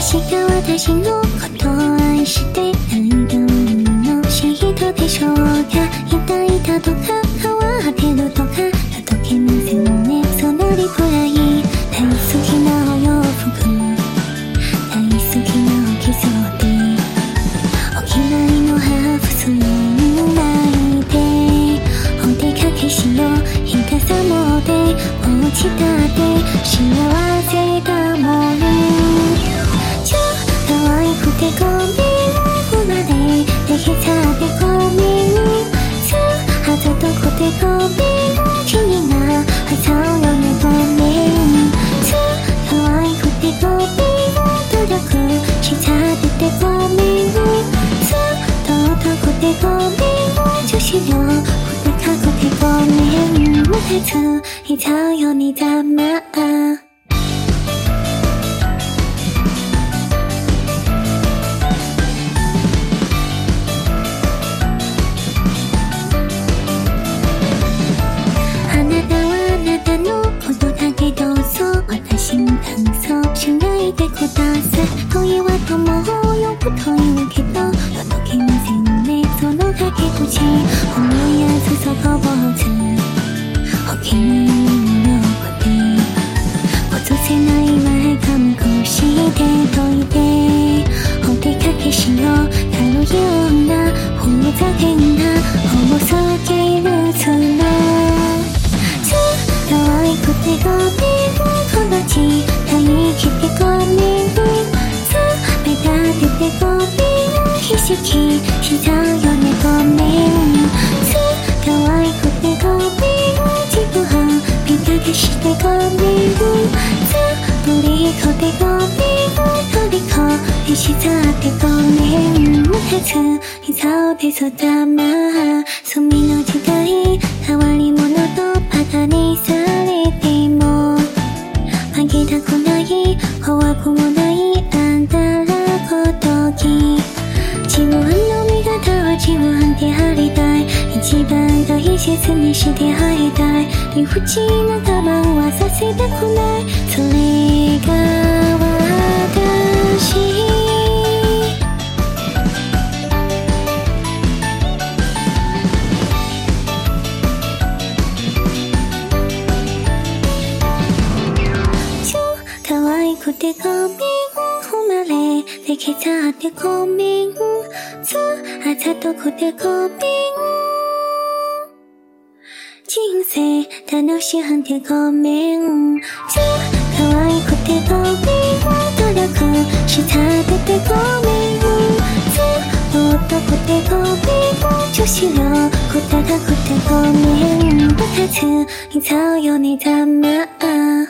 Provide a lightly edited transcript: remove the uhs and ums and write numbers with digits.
私が私のことを愛してないが運のシートでしょうか。痛いだとか変わってるとか届けませんね。そのリプライ大好きなお洋服大好きなお化粧でお決まりのハーフスリー泣いてお出かけしよう日傘もで落ちたって幸せだもん。超可愛くてごめんふまれできたってごめんさあざとくてごめん君が挟うよねごめんさ可愛くてごめん努力しちゃっててごめんさ尊くてごめん女子力高くてごめん無鉄いちゃうよねざま私に感想しないでください。恋は友を呼ぶというけど届きませんね。その駆け口思いやすそこぼずお気に入りの横で落とせない前髪越してといてお出かけしよう軽いようなふざけんな重すぎるつら可愛くてごめん大きてごめんさ目立ててごめんひしきしちゃうよねごめんさ可愛くてごめん自分ピカゲしてごめんさトリコでごめんトリコでしちゃってごめん無鉄いざおでそだま隅の時代変わり者とバカにされてもあげたくない怖くもないあんたらごとき自分の味方は自分でありたい一番大切にしてあげたい理不尽な我慢はさせたくないそれが私可愛くてごめん生まれできちゃってごめんさあざとくてごめん人生楽しんでごめんさ可愛くてごめん努力しちゃっててごめんさ男くてごめん女子力高くてごめん部活いちゃうよねざま